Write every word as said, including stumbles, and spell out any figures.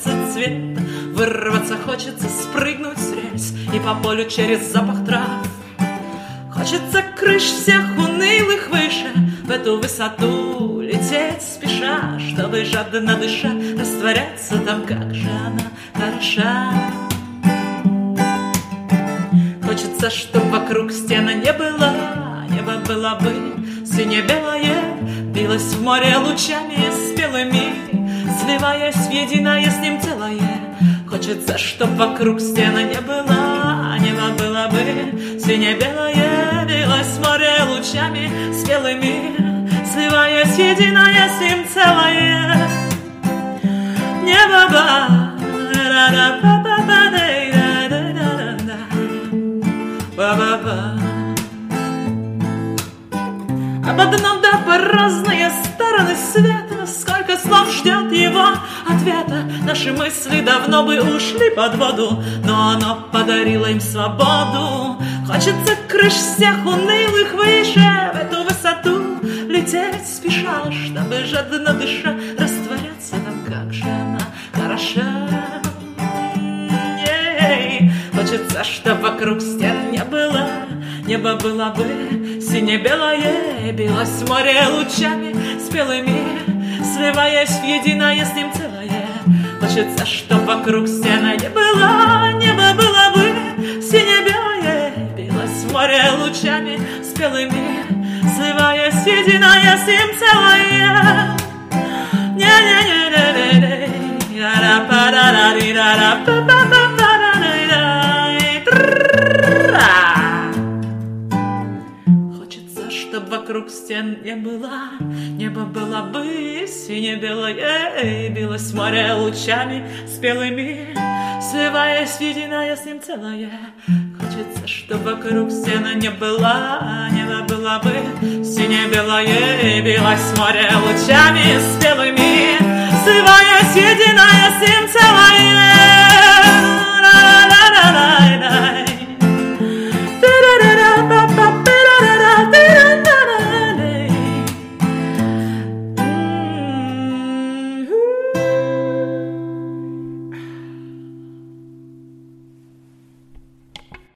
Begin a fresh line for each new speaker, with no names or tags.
хочется цвета, вырваться хочется, спрыгнуть с рельс и по полю через запах трав. Хочется крыш всех унылых выше, в эту высоту лететь спеша, чтобы жадно дыша растворяться там, как же она хороша. Хочется, чтоб вокруг стены не было, небо было бы сине-белое, билось в море лучами спелыми, сливаясь в единое с ним целое. Хочется, чтоб вокруг стены не было, небо было бы сине-белое, билось в море лучами спелыми, сливаясь в единое с ним целое. Небо было об одном да по разные стороны света, сколько слов ждет его ответа. Наши мысли давно бы ушли под воду, но оно подарило им свободу. Хочется крыш всех унылых выше, в эту высоту лететь спеша, чтобы жадно дыша растворяться там, как же она хороша. Ей. Хочется, чтоб вокруг стен не было, небо было бы сине-белое, билось в море лучами спелыми, сливаясь в единое с ним целое. Хочется, чтоб вокруг стены не было, небо было бы сине-белое, билось в море лучами спелыми, сливаясь в единое с ним целое. Не-не-не-не-не-не. Хочется, чтоб вокруг стен не было, небо было бы сине-белое, билось в море лучами спелыми, сливаясь в единое с ним целое. Хочется, чтоб вокруг стены не было, небо было бы сине-белое, билось в море лучами спелыми, сливаясь в единое с ним